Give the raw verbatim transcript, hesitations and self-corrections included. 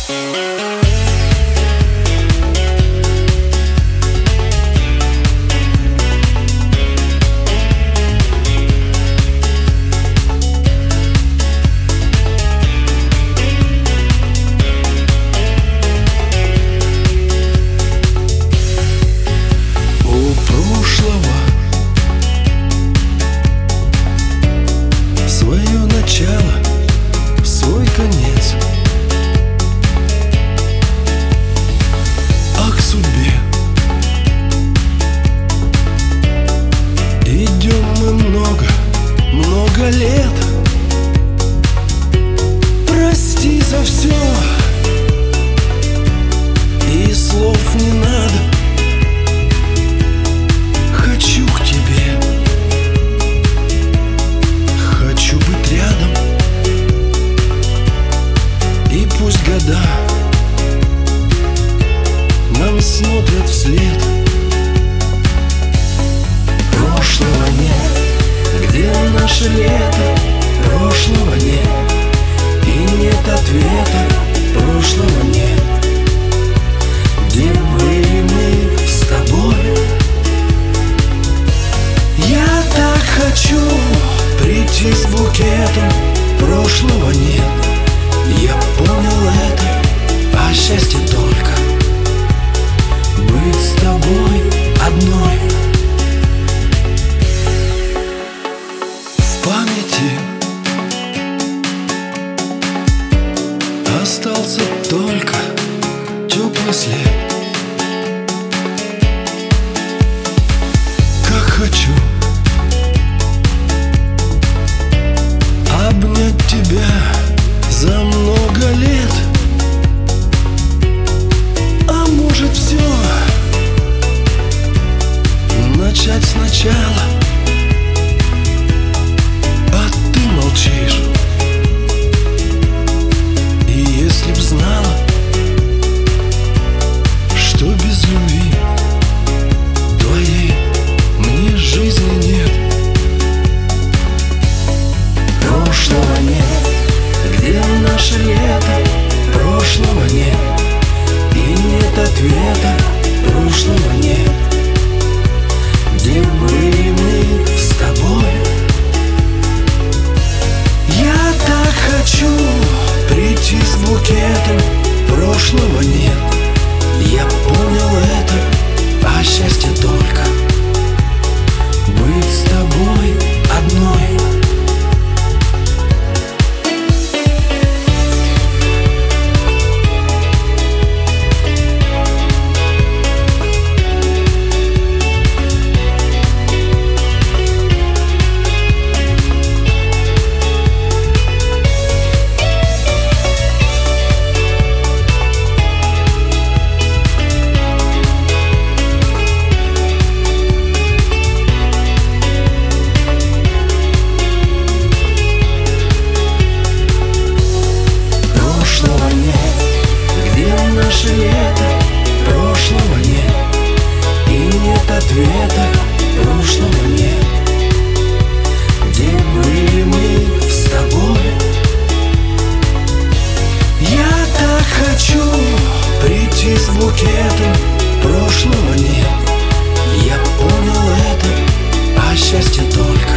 Свой конец. А к судьбе идем мы много, много лет. Прости за все, и слов не надо. Хочу к тебе, хочу быть рядом. И пусть года нам смотрят вслед. Прошлого нет, где наше лето? Прошлого нет, и нет ответа. Прошлого нет, где были мы с тобой? Я так хочу прийти с букетом. Прошлого нет, я понял это, а счастье только быть с тобой одной. В памяти остался только теплый след. Как хочу обнять тебя за много лет. А может все начать сначала? А ты молчишь. И если б знала, что без любви твоей мне жизни нет. Прошлого нет, где наше лето? Прошлого нет, и нет ответа. Прошлого нет, где были мы с тобой? Я так хочу прийти с букетом. Прошлого нет, я понял это, а счастье только быть с тобой одной. Наше лето, прошлого нет, и нет ответа. Прошлого нет, где были мы с тобой? Я так хочу прийти с букетом. Прошлого нет, я понял это, а счастье только